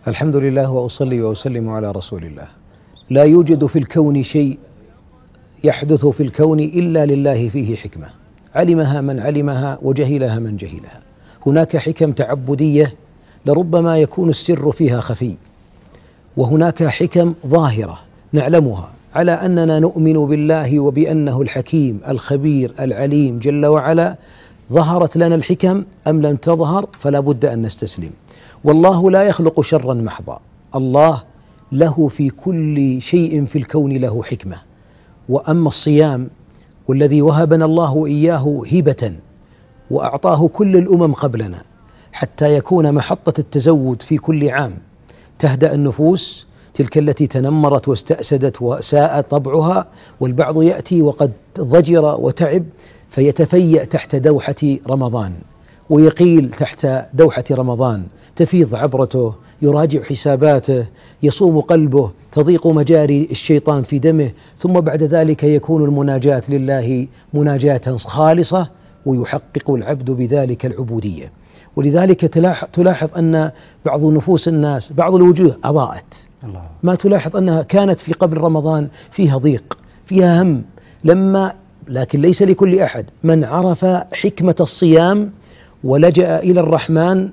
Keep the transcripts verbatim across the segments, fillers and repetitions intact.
الحمد لله وأصلي وأسلم على رسول الله. لا يوجد في الكون شيء يحدث في الكون إلا لله فيه حكمة، علمها من علمها وجهلها من جهلها. هناك حكم تعبدية لربما يكون السر فيها خفي، وهناك حكم ظاهرة نعلمها على أننا نؤمن بالله وبأنه الحكيم الخبير العليم جل وعلا. ظهرت لنا الحكم أم لم تظهر فلا بد أن نستسلم. والله لا يخلق شرا محضا، الله له في كل شيء في الكون له حكمة. وأما الصيام والذي وهبنا الله إياه هبة وأعطاه كل الأمم قبلنا حتى يكون محطة التزود في كل عام، تهدأ النفوس تلك التي تنمرت واستأسدت وساء طبعها، والبعض يأتي وقد ضجر وتعب فيتفيأ تحت دوحة رمضان ويقيل تحت دوحة رمضان، تفيض عبرته، يراجع حساباته، يصوم قلبه، تضيق مجاري الشيطان في دمه، ثم بعد ذلك يكون المناجاة لله مناجاة خالصة ويحقق العبد بذلك العبودية. ولذلك تلاحظ أن بعض نفوس الناس بعض الوجوه أضاءت، ما تلاحظ أنها كانت في قبل رمضان فيها ضيق فيها هم، لما لكن ليس لكل أحد من عرف حكمة الصيام ولجأ إلى الرحمن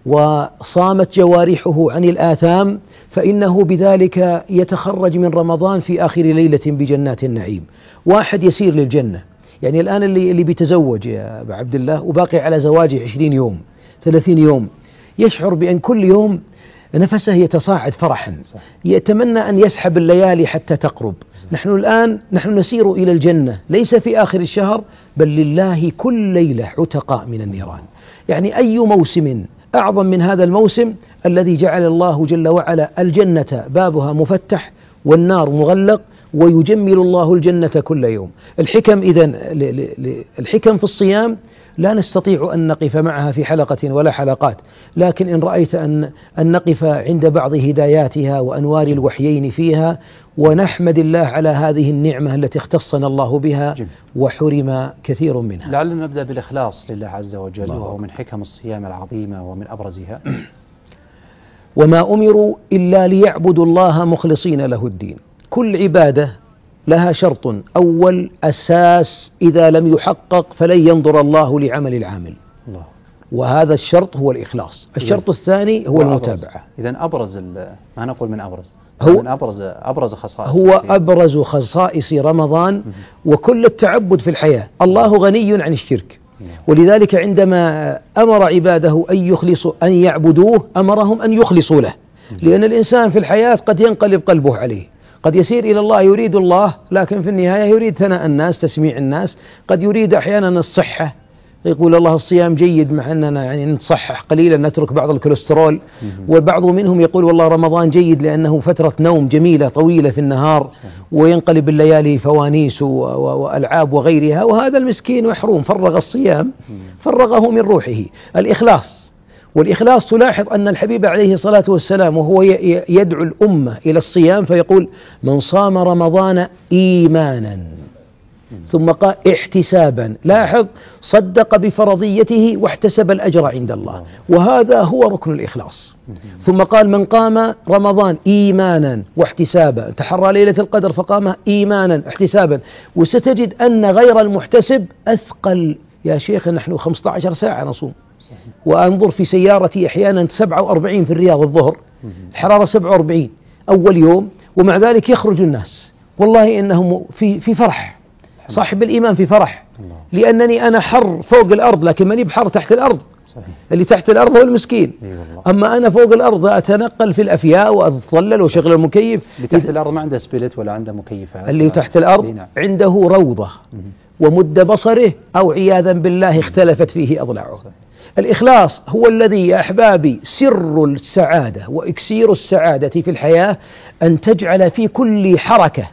وصامت جوارحه عن الآثام فإنه بذلك يتخرج من رمضان في آخر ليلة بجنات النعيم. واحد يسير للجنة، يعني الآن اللي اللي بيتزوج يا أبا عبد الله وباقي على زواجه عشرين يوم ثلاثين يوم، يشعر بأن كل يوم نفسه يتصاعد فرحا، يتمنى أن يسحب الليالي حتى تقرب. نحن الآن نحن نسير إلى الجنة ليس في آخر الشهر، بل لله كل ليلة عتقاء من النيران. يعني أي موسم أعظم من هذا الموسم الذي جعل الله جل وعلا الجنة بابها مفتح والنار مغلق، ويجمل الله الجنة كل يوم. الحكم إذن الحكم في الصيام لا نستطيع أن نقف معها في حلقة ولا حلقات، لكن إن رأيت أن أن نقف عند بعض هداياتها وأنوار الوحيين فيها، ونحمد الله على هذه النعمة التي اختصنا الله بها وحرم كثير منها. لعلنا نبدأ بالإخلاص لله عز وجل، وهو من حكم الصيام العظيمة ومن أبرزها. وما أمروا إلا ليعبدوا الله مخلصين له الدين. كل عبادة لها شرط أول أساس إذا لم يحقق فلن ينظر الله لعمل العامل، الله. وهذا الشرط هو الإخلاص. الشرط الثاني هو المتابعة. إذن أبرز ما نقول من أبرز هو من أبرز أبرز خصائص هو أبرز خصائص رمضان وكل التعبد في الحياة. الله غني عن الشرك، ولذلك عندما أمر عباده أن يخلصوا أن يعبدوه أمرهم أن يخلصوا له، لأن الإنسان في الحياة قد ينقلب قلبه عليه، قد يسير إلى الله يريد الله لكن في النهاية يريد ثناء الناس تسميع الناس، قد يريد أحيانا الصحة، يقول الله الصيام جيد مع أننا يعني نصحح قليلا نترك بعض الكوليسترول، وبعض منهم يقول والله رمضان جيد لأنه فترة نوم جميلة طويلة في النهار وينقلب الليالي فوانيس وألعاب وغيرها، وهذا المسكين محروم، فرغ الصيام فرغه من روحه. الإخلاص، والإخلاص تلاحظ أن الحبيب عليه الصلاة والسلام وهو يدعو الأمة إلى الصيام فيقول من صام رمضان إيمانا ثم قال احتسابا، لاحظ صدق بفرضيته واحتسب الأجر عند الله، وهذا هو ركن الإخلاص. ثم قال من قام رمضان إيمانا واحتسابا، تحرى ليلة القدر فقام إيمانا احتسابا. وستجد أن غير المحتسب أثقل يا شيخ، نحن خمسة عشر ساعة نصوم، وأنظر في سيارتي أحيانا سبعة وأربعين في الرياض الظهر الحرارة سبعة وأربعين أول يوم، ومع ذلك يخرج الناس والله إنهم في في فرح، صاحب الإيمان في فرح، لأنني أنا حر فوق الأرض لكن ماني بحر تحت الأرض. اللي تحت الأرض هو المسكين، أما أنا فوق الأرض أتنقل في الأفياء وأتظلل وشغل المكيف. اللي تحت الأرض ما عنده سبلت ولا عنده مكيفات، اللي تحت الأرض عنده روضة ومد بصره أو عياذا بالله اختلفت فيه أضلاعه. الإخلاص هو الذي يا أحبابي سر السعادة وإكسير السعادة في الحياة، أن تجعل في كل حركة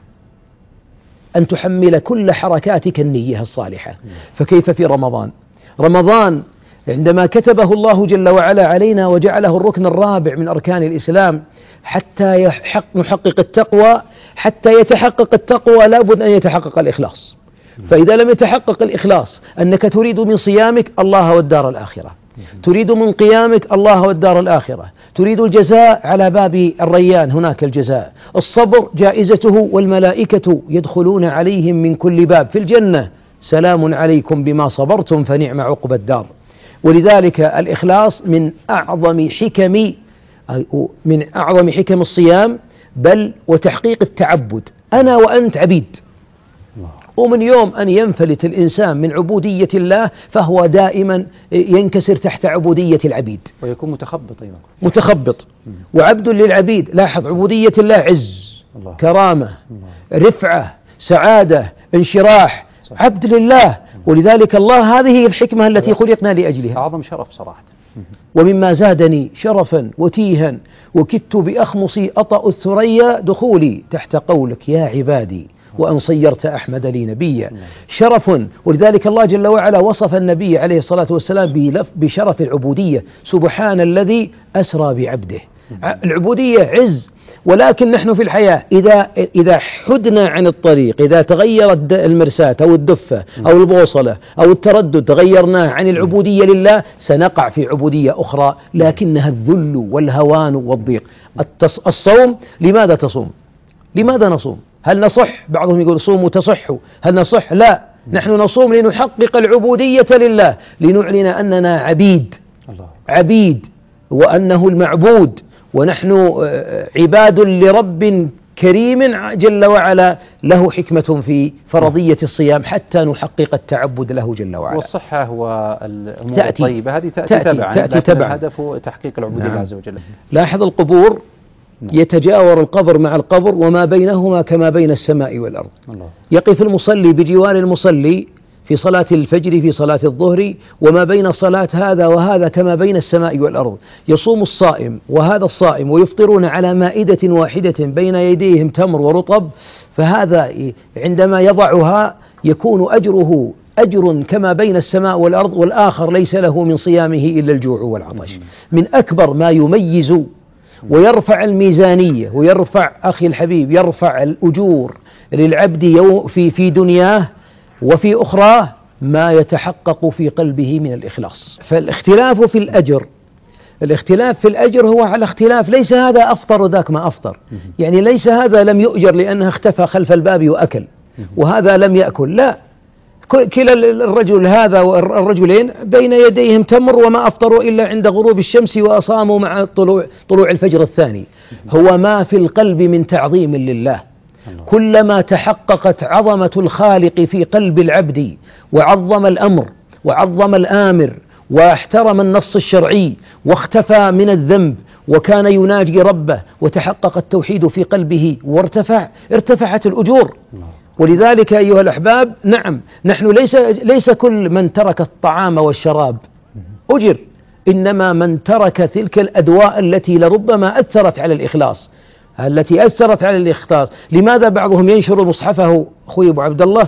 أن تحمل كل حركاتك النية الصالحة. فكيف في رمضان؟ رمضان عندما كتبه الله جل وعلا علينا وجعله الركن الرابع من أركان الإسلام حتى يحق نحقق التقوى، حتى يتحقق التقوى لابد أن يتحقق الإخلاص. فإذا لم يتحقق الإخلاص أنك تريد من صيامك الله والدار الآخرة، تريد من قيامك الله والدار الآخرة، تريد الجزاء على باب الريان هناك الجزاء، الصبر جائزته والملائكة يدخلون عليهم من كل باب في الجنة سلام عليكم بما صبرتم فنعم عقبى الدار. ولذلك الإخلاص من أعظم حكم من أعظم حكم الصيام، بل وتحقيق التعبد. أنا وأنت عبيد، ومن يوم أن ينفلت الإنسان من عبودية الله فهو دائما ينكسر تحت عبودية العبيد ويكون متخبط أيضا متخبط وعبد للعبيد. لاحظ عبودية الله عز، الله. كرامة، الله. رفعة، سعادة، انشراح، صحيح. عبد لله. ولذلك الله هذه هي الحكمة التي خلقنا لأجلها. أعظم شرف صراحة. ومما زادني شرفا وتيها وكدت بأخمصي أطأ الثريا دخولي تحت قولك يا عبادي وأن صيرت أحمد لي نبيا. شرف. ولذلك الله جل وعلا وصف النبي عليه الصلاة والسلام بشرف العبودية، سبحان الذي أسرى بعبده. العبودية عز. ولكن نحن في الحياة إذا إذا حدنا عن الطريق، إذا تغيرت المرساة أو الدفة أو البوصلة أو التردد تغيرناه عن العبودية لله سنقع في عبودية أخرى لكنها الذل والهوان والضيق. الصوم، لماذا تصوم؟ لماذا نصوم؟ هل نصح؟ بعضهم يقول صوموا تصحوا. هل نصح؟ لا، نحن نصوم لنحقق العبودية لله، لنعلن أننا عبيد عبيد وأنه المعبود، ونحن عباد لرب كريم جل وعلا له حكمة في فرضية الصيام حتى نحقق التعبد له جل وعلا. والصحة والأمور الطيبة هذه تأتي, تأتي تبعا، تأتي تبعا. الهدف تحقيق العبودية نعم. عز وجل. لاحظ القبور نعم. يتجاور القبر مع القبر وما بينهما كما بين السماء والأرض. الله. يقف المصلي بجوار المصلي في صلاة الفجر في صلاة الظهر، وما بين صلاة هذا وهذا كما بين السماء والأرض. يصوم الصائم وهذا الصائم ويفطرون على مائدة واحدة بين يديهم تمر ورطب، فهذا عندما يضعها يكون أجره أجر كما بين السماء والأرض، والآخر ليس له من صيامه إلا الجوع والعطش. من أكبر ما يميز ويرفع الميزانية ويرفع أخي الحبيب يرفع الأجور للعبد في في دنياه وفي أخرى ما يتحقق في قلبه من الإخلاص. فالاختلاف في الأجر الاختلاف في الأجر هو على اختلاف، ليس هذا أفطر وذاك ما أفطر، يعني ليس هذا لم يؤجر لأنه اختفى خلف الباب وأكل وهذا لم يأكل، لا، كلا الرجل هذا والرجلين بين يديهم تمر وما أفطروا إلا عند غروب الشمس وأصاموا مع طلوع طلوع الفجر الثاني. هو ما في القلب من تعظيم لله. كلما تحققت عظمة الخالق في قلب العبد وعظم الأمر وعظم الآمر واحترم النص الشرعي واختفى من الذنب وكان يناجي ربه وتحقق التوحيد في قلبه وارتفع ارتفعت الأجور. ولذلك أيها الأحباب نعم نحن ليس ليس كل من ترك الطعام والشراب أجر، إنما من ترك تلك الأدواء التي لربما أثرت على الإخلاص التي أثرت على الإخلاص. لماذا بعضهم ينشر مصحفه أخوي أبو عبد الله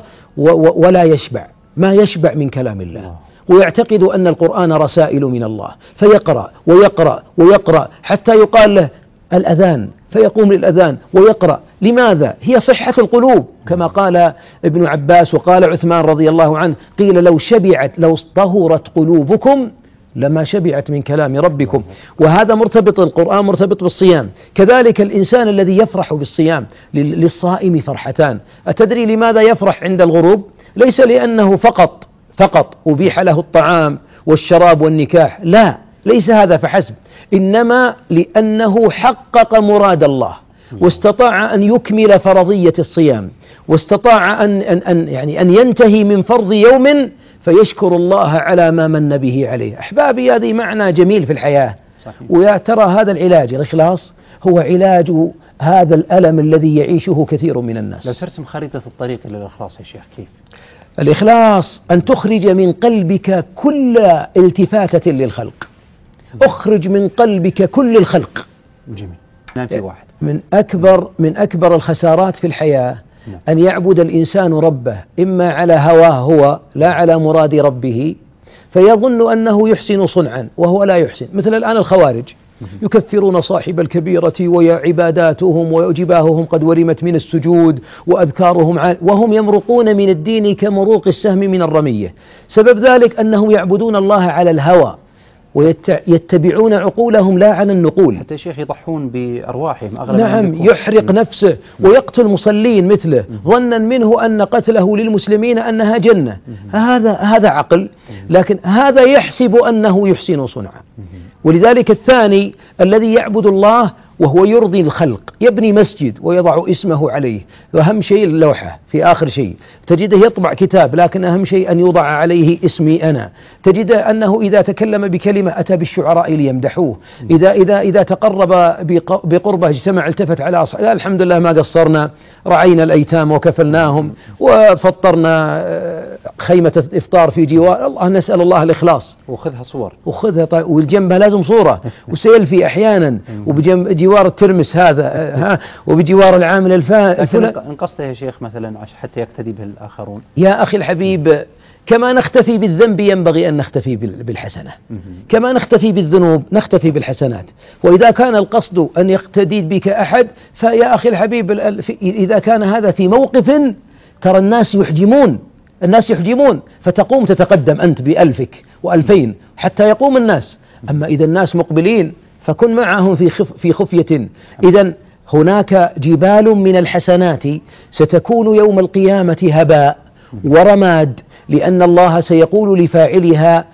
ولا يشبع، ما يشبع من كلام الله، ويعتقد أن القرآن رسائل من الله، فيقرأ ويقرأ ويقرأ حتى يقال له الأذان فيقوم للأذان ويقرأ. لماذا؟ هي صحة القلوب كما قال ابن عباس وقال عثمان رضي الله عنه، قيل لو شبعت لو طهرت قلوبكم لما شبعت من كلام ربكم. وهذا مرتبط، القرآن مرتبط بالصيام. كذلك الإنسان الذي يفرح بالصيام، للصائم فرحتان. أتدري لماذا يفرح عند الغروب؟ ليس لأنه فقط فقط أبيح له الطعام والشراب والنكاح، لا، ليس هذا فحسب، إنما لأنه حقق مراد الله واستطاع أن يكمل فرضية الصيام، واستطاع أن, أن, أن, يعني أن ينتهي من فرض يوم فيشكر الله على ما من به عليه. أحبابي هذه معنى جميل في الحياة. صحيح. ويا ترى هذا العلاج الإخلاص هو علاج هذا الألم الذي يعيشه كثير من الناس. لو ترسم خريطة الطريق إلى الإخلاص يا شيخ كيف؟ الإخلاص أن تخرج من قلبك كل التفاتة للخلق، أخرج من قلبك كل الخلق. جميل. نعم في واحد من أكبر من أكبر الخسارات في الحياة أن يعبد الإنسان ربه إما على هواه هو لا على مراد ربه، فيظن أنه يحسن صنعا وهو لا يحسن. مثل الآن الخوارج يكفرون صاحب الكبيرة وعباداتهم وجباههم قد ورمت من السجود وأذكارهم عال وهم يمرقون من الدين كمروق السهم من الرمية. سبب ذلك أنهم يعبدون الله على الهوى، ويتبعون عقولهم لا على النقول. حتى شيخ يضحون بأرواحهم أغلب. نعم، يحرق نفسه ويقتل مصلين مثله ظنا منه أن قتله للمسلمين أنها جنة. هذا هذا عقل، لكن هذا يحسب أنه يحسن صنعا. ولذلك الثاني الذي يعبد الله وهو يرضي الخلق، يبني مسجد ويضع اسمه عليه، وأهم شيء اللوحة في آخر شيء، تجده يطبع كتاب لكن أهم شيء أن يوضع عليه اسمي أنا، تجده أنه إذا تكلم بكلمة أتى بالشعراء ليمدحوه، إذا إذا إذا تقرب بقربه اجتمع التفت على أصحابه، الحمد لله ما قصرنا، رعينا الأيتام وكفلناهم وفطرنا خيمة إفطار في جوار الله، نسأل الله الإخلاص. وخذها صور وخذها طيب، والجنبها لازم صورة وسيلفي أحيانا، وبجوار الترمس هذا ها، وبجوار العامل الفلاني. لكن إن قصده يا شيخ مثلا حتى يقتدي به الآخرون. يا أخي الحبيب، كما نختفي بالذنب ينبغي أن نختفي بالحسنة، كما نختفي بالذنوب نختفي بالحسنات. وإذا كان القصد أن يقتدي بك أحد فيا أخي الحبيب، إذا كان هذا في موقف ترى الناس يحجمون، الناس يحجمون فتقوم تتقدم أنت بألفك وألفين حتى يقوم الناس. أما إذا الناس مقبلين فكن معهم في خف في خفية. إذن هناك جبال من الحسنات ستكون يوم القيامة هباء ورماد، لأن الله سيقول لفاعلها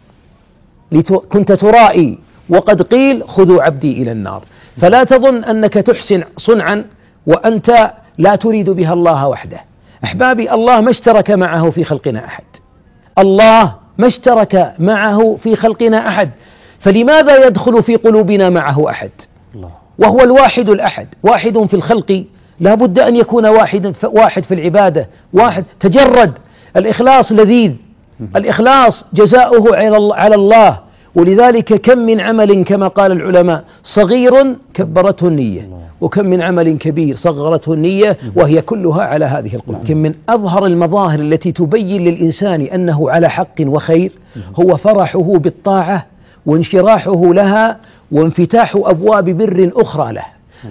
كنت ترائي وقد قيل خذوا عبدي إلى النار. فلا تظن أنك تحسن صنعا وأنت لا تريد بها الله وحده. أحبابي، الله ما اشترك معه في خلقنا أحد، الله ما اشترك معه في خلقنا أحد، فلماذا يدخل في قلوبنا معه أحد؟ وهو الواحد الأحد، واحد في الخلق، لا بد أن يكون واحد واحد في العبادة، واحد تجرد. الإخلاص لذيذ، الإخلاص جزاؤه على الله. ولذلك كم من عمل كما قال العلماء صغير كبرته النية، وكم من عمل كبير صغرته النية، وهي كلها على هذه القلوب. كم من أظهر المظاهر التي تبين للإنسان أنه على حق وخير هو فرحه بالطاعة وانشراحه لها وانفتاح أبواب بر أخرى له.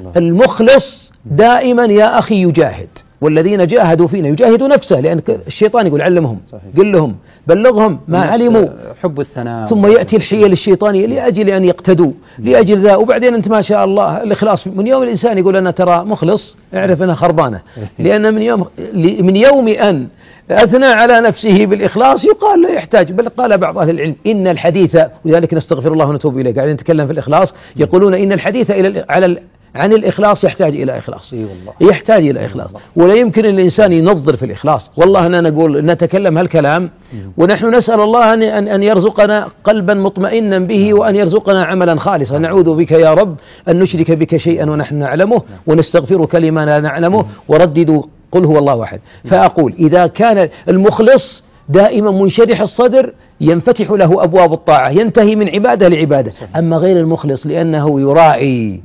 المخلص دائما يا أخي يجاهد، والذين جاهدوا فينا يجاهدوا نفسه، لأن الشيطان يقول علمهم، قل لهم، بلغهم ما علموا، حب الثناء، ثم يأتي الحيل الشيطانية لأجل أن يقتدوا، لأجل ذا. وبعدين أنت ما شاء الله الإخلاص من يوم الإنسان يقول أنا ترى مخلص، اعرف أنها خربانة، لأن من يوم من يوم أن أثنى على نفسه بالإخلاص يقال له يحتاج. بل قال بعض أهل العلم إن الحديث، ولذلك نستغفر الله ونتوب إليه، قاعدين نتكلم في الإخلاص، يقولون إن الحديث إلى على عن الإخلاص يحتاج إلى إخلاص، يحتاج إلى إخلاص، ولا يمكن الإنسان ينظر في الإخلاص. والله أنا نقول نتكلم هالكلام ونحن نسأل الله أن أن يرزقنا قلبا مطمئنا به، وأن يرزقنا عملا خالصا. نعوذ بك يا رب أن نشرك بك شيئا ونحن نعلمه، ونستغفرك لما لا نعلمه، ورددوا قل هو الله أحد. فأقول إذا كان المخلص دائما منشرح الصدر ينفتح له أبواب الطاعة، ينتهي من عبادة لعبادة. أما غير المخلص لأنه يراعي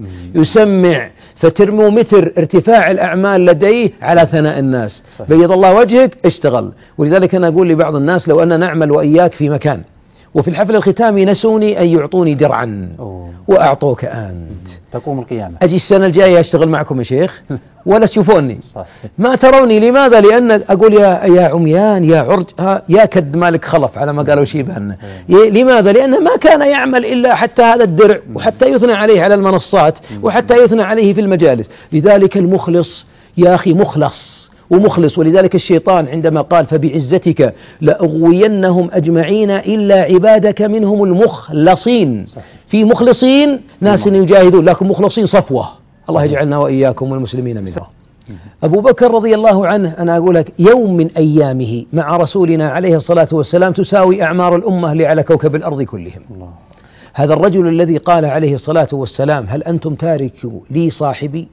يسمع، فترمومتر ارتفاع الأعمال لديه على ثناء الناس. بيض الله وجهك اشتغل. ولذلك أنا أقول لبعض الناس لو أن نعمل وإياك في مكان وفي الحفل الختامي نسوني أن يعطوني درعا وأعطوك أنت، تقوم القيامة، أجي السنة الجاية أشتغل معكم يا شيخ ولا تشوفوني، ما تروني. لماذا؟ لأن أقول يا يا عميان يا عرج يا كد مالك خلف على ما قالوا شيبهن. لماذا؟ لأنه ما كان يعمل إلا حتى هذا الدرع، وحتى يثنى عليه على المنصات، وحتى يثنى عليه في المجالس. لذلك المخلص يا أخي مخلص ومخلص. ولذلك الشيطان عندما قال فبعزتك لأغوينهم أجمعين إلا عبادك منهم المخلصين، في مخلصين ناس يجاهدون، لكن مخلصين صفوة. الله يجعلنا وإياكم والمسلمين منهم. أبو بكر رضي الله عنه، أنا أقول لك يوم من أيامه مع رسولنا عليه الصلاة والسلام تساوي أعمار الأمة اللي على كوكب الأرض كلهم. الله. هذا الرجل الذي قال عليه الصلاة والسلام هل أنتم تاركوا لي صاحبي؟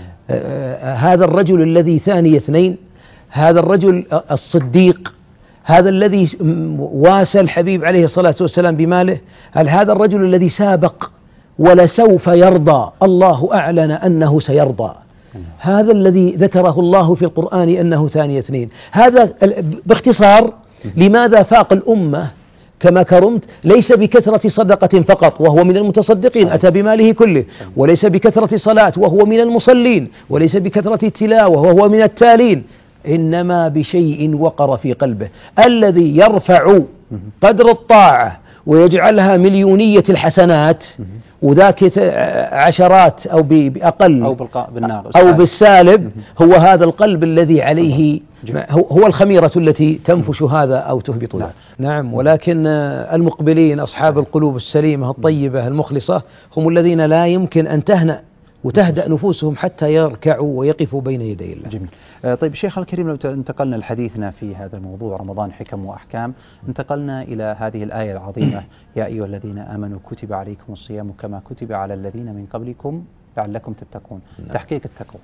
آه هذا الرجل الذي ثاني اثنين، هذا الرجل الصديق، هذا الذي واسى الحبيب عليه الصلاة والسلام بماله، هل هذا الرجل الذي سابق ولسوف يرضى، الله أعلن أنه سيرضى، هذا الذي ذكره الله في القرآن أنه ثاني اثنين. هذا باختصار لماذا فاق الأمة كما كرمت؟ ليس بكثرة صدقة فقط وهو من المتصدقين أتى بماله كله، وليس بكثرة صلاة وهو من المصلين، وليس بكثرة التلاوة وهو من التالين، إنما بشيء وقر في قلبه الذي يرفع قدر الطاعة ويجعلها مليونية الحسنات وذاك عشرات أو بأقل أو بالنار أو بالسالب، هو هذا القلب الذي عليه هو الخميرة التي تنفش هذا أو تهبط ذاك. نعم. ولكن المقبلين أصحاب القلوب السليمة الطيبة المخلصة هم الذين لا يمكن أن تهنأ وتهدأ نفوسهم حتى يركعوا ويقفوا بين يدي الله. جميل. طيب شيخ الكريم، لو انتقلنا لحديثنا في هذا الموضوع رمضان حكم وأحكام، انتقلنا إلى هذه الآية العظيمة يا أيها الذين آمنوا كتب عليكم الصيام كما كتب على الذين من قبلكم لعلكم تتقون. نعم. تحقيق التقوى.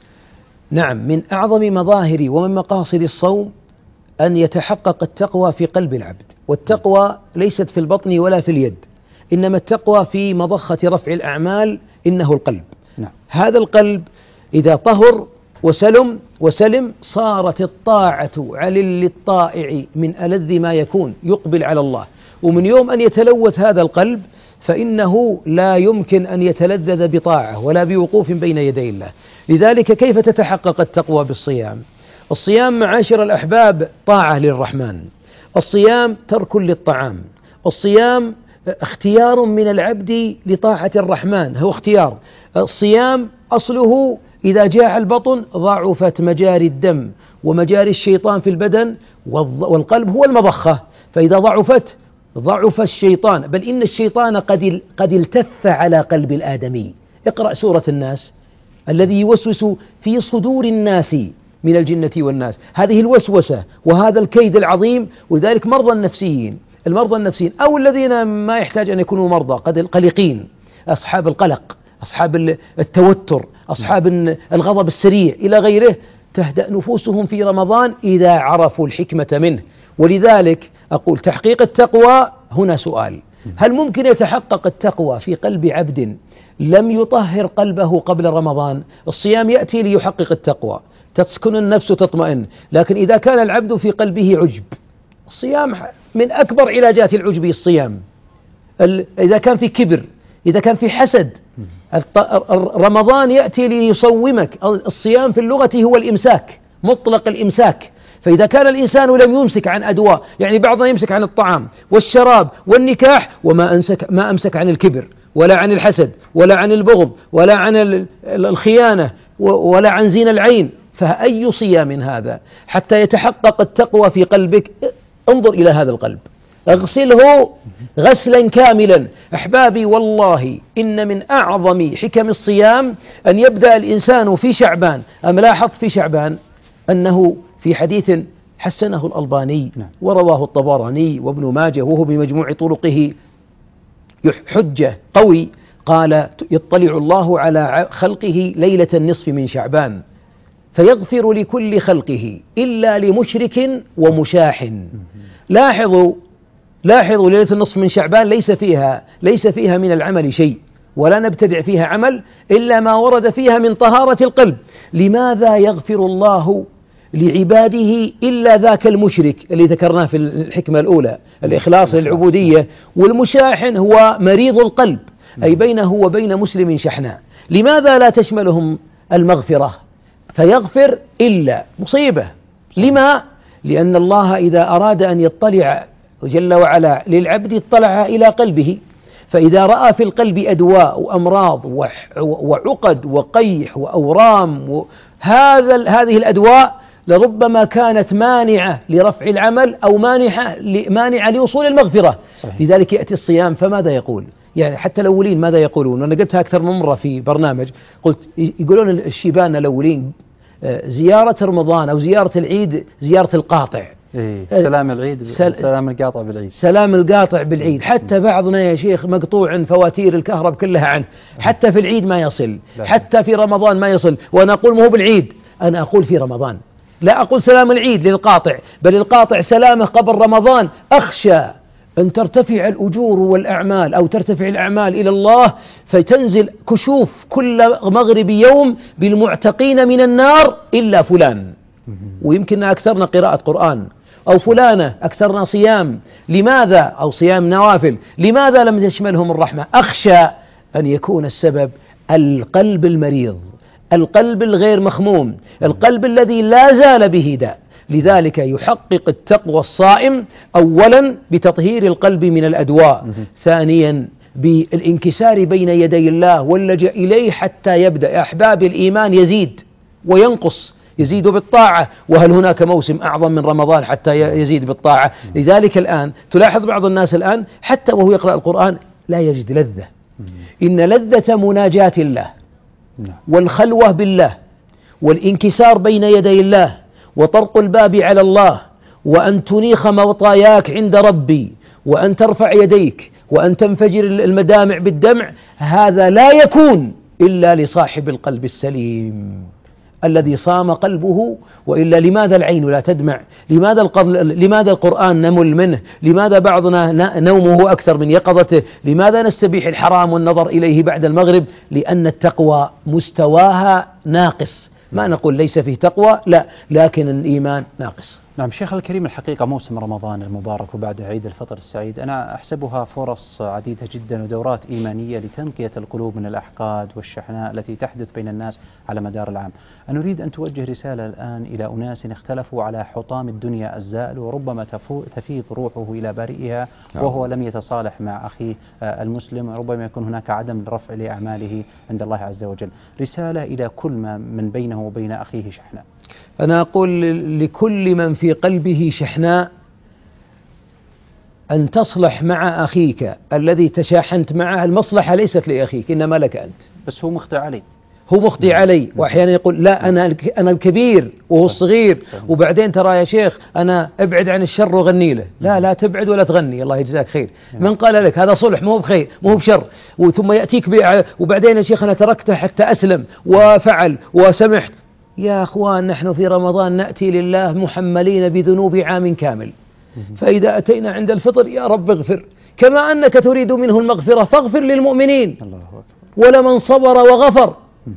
نعم، من أعظم مظاهر ومن مقاصد الصوم أن يتحقق التقوى في قلب العبد، والتقوى ليست في البطن ولا في اليد، إنما التقوى في مضخة رفع الأعمال، إنه القلب. نعم. هذا القلب إذا طهر وسلم وسلم صارت الطاعة على للطائع من ألذ ما يكون، يقبل على الله. ومن يوم أن يتلوث هذا القلب فإنه لا يمكن أن يتلذذ بطاعة ولا بوقوف بين يدي الله. لذلك كيف تتحقق التقوى بالصيام؟ الصيام معاشر الأحباب طاعة للرحمن، الصيام ترك للطعام، الصيام اختيار من العبد لطاعة الرحمن، هو اختيار. الصيام أصله إذا جاع البطن ضعفت مجاري الدم ومجاري الشيطان في البدن، والقلب هو المضخة، فإذا ضعفت ضعف الشيطان، بل إن الشيطان قد قد التف على قلب الآدمي. اقرأ سورة الناس، الذي يوسوس في صدور الناس من الجنة والناس، هذه الوسوسة وهذا الكيد العظيم. ولذلك مرضى النفسيين المرضى النفسيين أو الذين ما يحتاج أن يكونوا مرضى، قد القلقين، أصحاب القلق، أصحاب التوتر، أصحاب الغضب السريع إلى غيره، تهدأ نفوسهم في رمضان إذا عرفوا الحكمة منه. ولذلك أقول تحقيق التقوى هنا سؤال: هل ممكن يتحقق التقوى في قلب عبد لم يطهر قلبه قبل رمضان؟ الصيام يأتي ليحقق التقوى، تسكن النفس تطمئن، لكن إذا كان العبد في قلبه عجب، الصيام من أكبر علاجات العجب الصيام. إذا كان في كبر، إذا كان في حسد، رمضان يأتي ليصومك. الصيام في اللغة هو الإمساك، مطلق الإمساك. فإذا كان الإنسان لم يمسك عن أدواء، يعني بعضنا يمسك عن الطعام والشراب والنكاح وما أمسك ما أمسك عن الكبر ولا عن الحسد ولا عن البغض ولا عن الخيانة ولا عن زين العين، فأي صيام هذا حتى يتحقق التقوى في قلبك؟ انظر إلى هذا القلب، اغسله غسلا كاملا. أحبابي، والله إن من أعظم حكم الصيام أن يبدأ الإنسان في شعبان. أم لاحظت في شعبان أنه في حديث حسنه الألباني ورواه الطبراني وابن ماجه وهو بمجموع طرقه حجة قوي، قال: يطلع الله على خلقه ليلة النصف من شعبان فيغفر لكل خلقه إلا لمشرك ومشاح. لاحظوا لاحظوا ليلة النصف من شعبان ليس فيها ليس فيها من العمل شيء، ولا نبتدع فيها عمل إلا ما ورد فيها من طهارة القلب. لماذا يغفر الله لعباده إلا ذاك المشرك اللي ذكرناه في الحكمة الأولى، الإخلاص للعبودية؟ والمشاحن هو مريض القلب، أي بينه وبين مسلم شحناء. لماذا لا تشملهم المغفرة؟ فيغفر إلا مصيبة. لما؟ لأن الله إذا أراد أن يطلع جل وعلا للعبد اطلع إلى قلبه، فإذا رأى في القلب أدواء وأمراض وعقد وقيح وأورام، هذا هذه الأدواء لربما كانت مانعة لرفع العمل أو مانعة مانعة لوصول المغفرة. صحيح. لذلك يأتي الصيام فماذا يقول؟ يعني حتى الأولين ماذا يقولون؟ وأنا قلتها أكثر من مرة في برنامج، قلت يقولون الشيبان الأولين زيارة رمضان أو زيارة العيد زيارة القاطع. إيه، سلام العيد سل... سلام القاطع بالعيد سلام القاطع بالعيد. حتى بعضنا يا شيخ مقطوع فواتير الكهرب كلها عنه، حتى في العيد ما يصل، حتى في رمضان ما يصل. وأنا أقول ما هو بالعيد، أنا أقول في رمضان، لا أقول سلام العيد للقاطع، بل القاطع سلامه قبل رمضان. أخشى أن ترتفع الأجور والأعمال أو ترتفع الأعمال إلى الله فتنزل كشوف كل مغرب يوم بالمعتقين من النار إلا فلان، ويمكن أكثرنا قراءة قرآن، أو فلانة أكثرنا صيام. لماذا؟ أو صيام نوافل، لماذا لم تشملهم الرحمة؟ أخشى أن يكون السبب القلب المريض، القلب الغير مخموم، القلب الذي لا زال به داء. لذلك يحقق التقوى الصائم أولا بتطهير القلب من الأدواء، ثانيا بالانكسار بين يدي الله واللجأ إليه حتى يبدأ. يا أحباب، الإيمان يزيد وينقص، يزيد بالطاعة، وهل هناك موسم أعظم من رمضان حتى يزيد بالطاعة؟ لذلك الآن تلاحظ بعض الناس الآن حتى وهو يقرأ القرآن لا يجد لذة. إن لذة مناجاة الله والخلوة بالله والانكسار بين يدي الله وطرق الباب على الله وأن تنيخ مطاياك عند ربي وأن ترفع يديك وأن تنفجر المدامع بالدمع، هذا لا يكون إلا لصاحب القلب السليم الذي صام قلبه. وإلا لماذا العين لا تدمع؟ لماذا لماذا القرآن نمل منه؟ لماذا بعضنا نومه أكثر من يقظته؟ لماذا نستبيح الحرام والنظر إليه بعد المغرب؟ لأن التقوى مستواها ناقص. ما نقول ليس فيه تقوى، لا، لكن الإيمان ناقص. نعم شيخ الكريم، الحقيقة موسم رمضان المبارك وبعد عيد الفطر السعيد أنا أحسبها فرص عديدة جدا ودورات إيمانية لتنقية القلوب من الأحقاد والشحناء التي تحدث بين الناس على مدار العام. أنا أريد أن توجه رسالة الآن إلى أناس اختلفوا على حطام الدنيا الزائل وربما تفيض روحه إلى بارئها وهو لم يتصالح مع أخيه المسلم، ربما يكون هناك عدم رفع لأعماله عند الله عز وجل. رسالة إلى كل من بينه وبين أخيه شحناء. أنا أقول لكل من في قلبه شحناء أن تصلح مع أخيك الذي تشاحنت معه. المصلحة ليست لأخيك، إنما لك أنت. بس هو مخطئ علي، هو مخطئ علي، وأحيانا يقول لا أنا أنا الكبير وهو الصغير، وبعدين ترى يا شيخ أنا ابعد عن الشر وغني له. لا لا تبعد ولا تغني، الله يجزاك خير. من قال لك هذا صلح مو بخير مو بشر؟ وثم يأتيك وبعدين يا شيخ أنا تركته حتى أسلم وفعل وسمحت. يا أخوان، نحن في رمضان نأتي لله محملين بذنوب عام كامل، فإذا أتينا عند الفطر يا رب اغفر، كما أنك تريد منه المغفرة فاغفر للمؤمنين، ولمن صبر وغفر.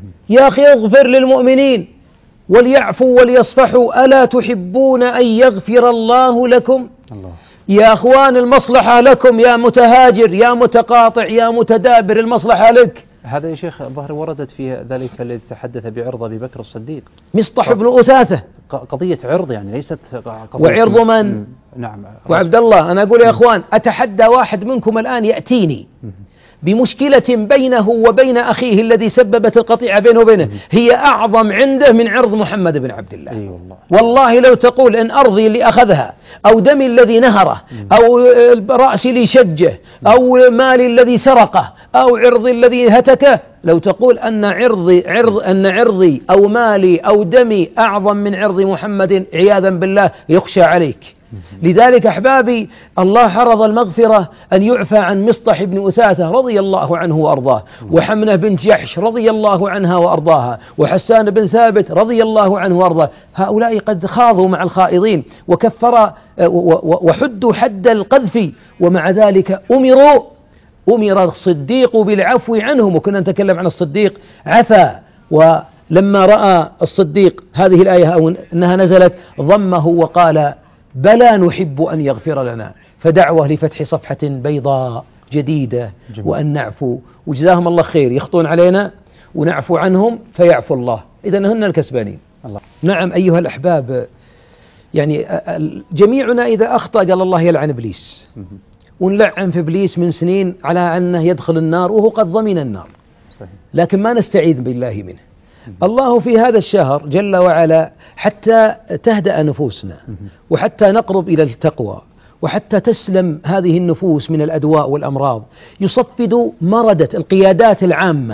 يا أخي اغفر للمؤمنين وليعفوا وليصفحوا، ألا تحبون أن يغفر الله لكم؟ الله. يا أخوان، المصلحة لكم يا متهاجر يا متقاطع يا متدابر، المصلحة لك. هذا يا شيخ ظهر وردت في ذلك الذي تحدث بعرض أبي بكر الصديق مصطح بن أثاثة، قضية عرض يعني ليست قضية وعرض من؟ نعم وعبد الله. أنا أقول يا أخوان، أتحدى واحد منكم الآن يأتيني بمشكلة بينه وبين أخيه الذي سببت القطيعة بينه وبينه هي أعظم عنده من عرض محمد بن عبد الله. أي والله. والله لو تقول إن أرضي اللي أخذها أو دمي الذي نهره أو رأسي اللي شجه أو مالي الذي سرقه أو عرضي الذي هتكه، لو تقول أن عرضي عرض أن عرضي أو مالي أو دمي أعظم من عرض محمد عياذا بالله يخشى عليك. لذلك أحبابي، الله حرض المغفرة أن يعفى عن مصطح بن أثاثة رضي الله عنه وأرضاه، وحمنة بنت جحش رضي الله عنها وأرضاها، وحسان بن ثابت رضي الله عنه وأرضاه. هؤلاء قد خاضوا مع الخائضين وكفر وحدوا حد القذف، ومع ذلك أمروا أمر الصديق بالعفو عنهم. وكنا نتكلم عن الصديق عفا، ولما رأى الصديق هذه الآية أو أنها نزلت ضمه وقال بلى نحب أن يغفر لنا، فدعوة لفتح صفحة بيضاء جديدة جميل. وأن نعفو، وجزاهم الله خير، يخطون علينا ونعفو عنهم فيعفو الله، إذن هن الكسبانين. الله. نعم أيها الأحباب، يعني جميعنا إذا أخطأ قال الله يلعن إبليس، ونلعن في إبليس من سنين على أنه يدخل النار وهو قد ضمن النار، لكن ما نستعيذ بالله منه. الله في هذا الشهر جل وعلا حتى تهدأ نفوسنا وحتى نقرب إلى التقوى وحتى تسلم هذه النفوس من الأدواء والأمراض، يصفد مردة القيادات العامة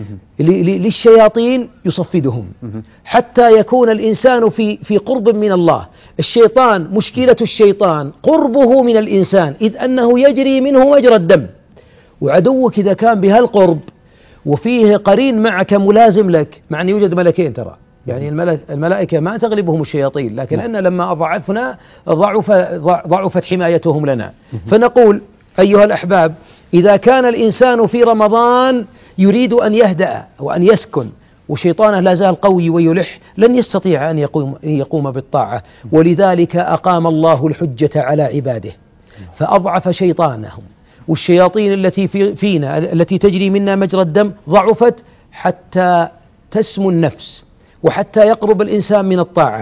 للشياطين، يصفدهم حتى يكون الإنسان في في قرب من الله. الشيطان مشكلة الشيطان قربه من الإنسان، إذ أنه يجري منه مجرى الدم، وعدوك إذا كان بهالقرب وفيه قرين معك ملازم لك، مع أن يوجد ملكين ترى، يعني الملائكة ما تغلبهم الشياطين، لكن أن لما أضعفنا ضعف ضعفت حمايتهم لنا. فنقول أيها الأحباب، إذا كان الإنسان في رمضان يريد أن يهدأ وأن يسكن وشيطانه لا زال قوي ويلح، لن يستطيع أن يقوم, يقوم بالطاعة، ولذلك أقام الله الحجة على عباده فأضعف شيطانهم، والشياطين التي في فينا التي تجري منا مجرى الدم ضعفت حتى تسمو النفس وحتى يقرب الإنسان من الطاعة.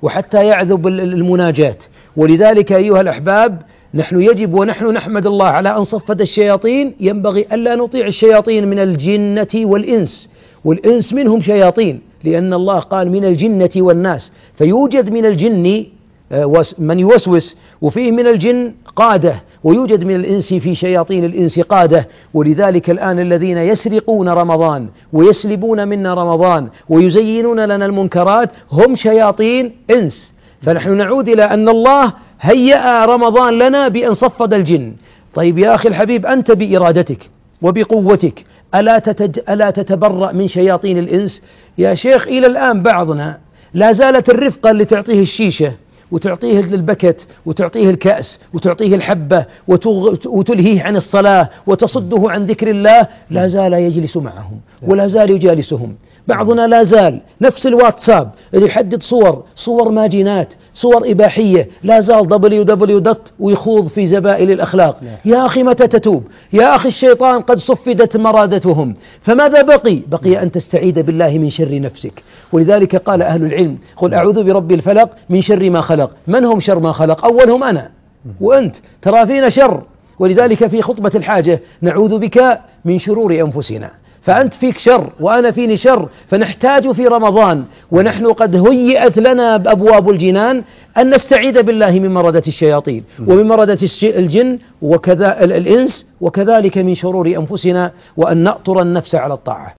وحتى يعذب المناجاة. ولذلك أيها الأحباب نحن يجب ونحن نحمد الله على أن صفد الشياطين، ينبغي ألا نطيع الشياطين من الجنة والإنس، والإنس منهم شياطين، لأن الله قال من الجنة والناس، فيوجد من الجن من يوسوس، وفيه من الجن قادة، ويوجد من الإنس في شياطين الإنس قادة. ولذلك الآن الذين يسرقون رمضان ويسلبون منا رمضان ويزينون لنا المنكرات هم شياطين إنس. فنحن نعود إلى أن الله هيأ رمضان لنا بأن صفد الجن. طيب يا أخي الحبيب، أنت بإرادتك وبقوتك ألا, تتج... ألا تتبرأ من شياطين الإنس؟ يا شيخ إلى الآن بعضنا لا زالت الرفقة اللي تعطيه الشيشة وتعطيه البكت وتعطيه الكأس وتعطيه الحبة وتغ... وتلهيه عن الصلاة وتصده عن ذكر الله، لا زال يجلس معهم ولا زال يجالسهم. بعضنا لا زال نفس الواتساب اللي يحدد صور صور ماجنات، صور إباحية، لا زال دبليو دبليو دوت ويخوض في زبائل الأخلاق. يا أخي متى تتوب؟ يا أخي الشيطان قد صفدت مرادتهم، فماذا بقي؟ بقي أن تستعيذ بالله من شر نفسك. ولذلك قال أهل العلم قل أعوذ برب الفلق من شر ما خلق. من هم شر ما خلق؟ أولهم أنا وأنت، ترى فينا شر. ولذلك في خطبة الحاجة نعوذ بك من شرور أنفسنا، فأنت فيك شر وأنا فيني شر، فنحتاج في رمضان ونحن قد هيئت لنا أبواب الجنان أن نستعيذ بالله من مردة الشياطين ومن مردة الجن وكذا الإنس، وكذلك من شرور أنفسنا، وأن نأطر النفس على الطاعة.